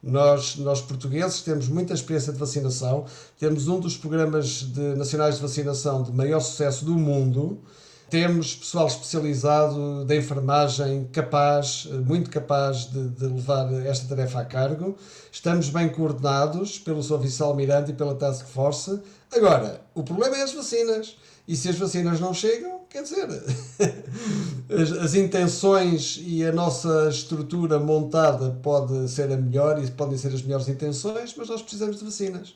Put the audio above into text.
Nós portugueses temos muita experiência de vacinação, temos um dos programas nacionais de vacinação de maior sucesso do mundo, temos pessoal especializado da enfermagem capaz, muito capaz de levar esta tarefa a cargo, estamos bem coordenados pelo Sr. Vice-Almirante e pela Task Force. Agora, o problema é as vacinas. E se as vacinas não chegam, quer dizer, as intenções e a nossa estrutura montada pode ser a melhor e podem ser as melhores intenções, mas nós precisamos de vacinas.